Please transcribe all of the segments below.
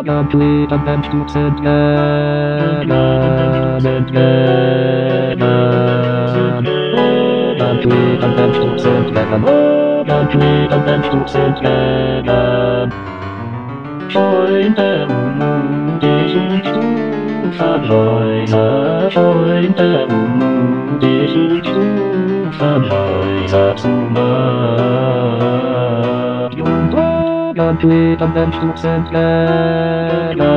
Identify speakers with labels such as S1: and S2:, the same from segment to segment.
S1: Complete and together. Complete and together. Complete and together. Freunde, diesen Stufenhäuser, Freunde, diesen Stufenhäuser zu Marium. Complete and together.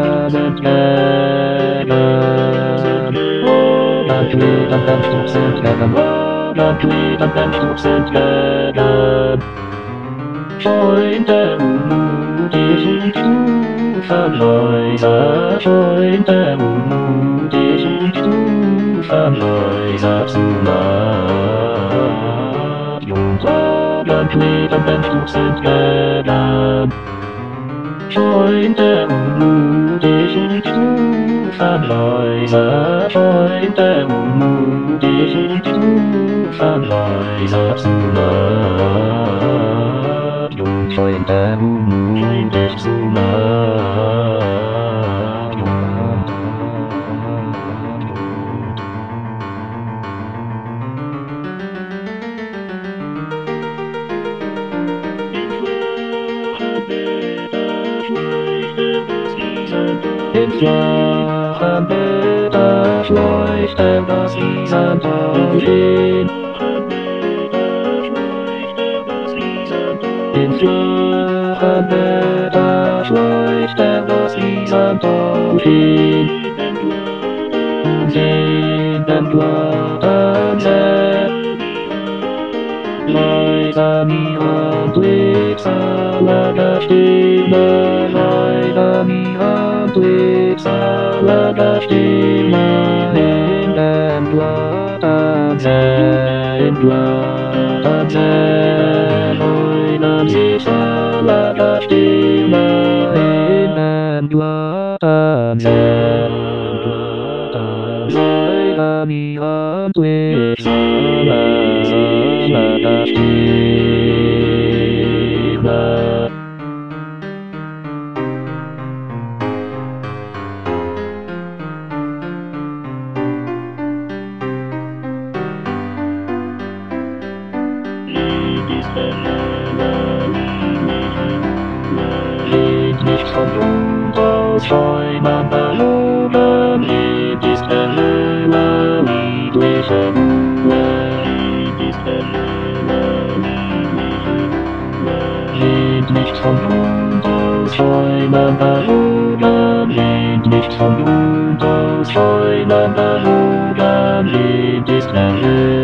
S1: Complete and together. Complete and together. Freunde, diesen Stufenhäuser, Freunde, diesen Stufenhäuser zu Marium. Complete and together. Freunde, diesen Stufenhäuser, Freunde, diesen Stufenhäuser zu Marium. Freunde, dich zu Marium. In flachen Bildern leuchtet das Riesendorf hin. In flachen Bildern leuchtet das Riesendorf hin. In den glatten See leise mir Blick, seliger Stimme, leise mir Blick, seliger Stimme, in den glatten See, in glatten See, heulen sie seliger Stimme, in den glatten See, leise mir Blick, seliger Stimme. Lied nicht von Jugend aus Schäumen belogen, Lied ist der Höhle, liebliche Ruhe. Lied nicht von Jugend aus Schäumen belogen, Lied nicht von Jugend aus Schäumen belogen, Lied ist der Höhle.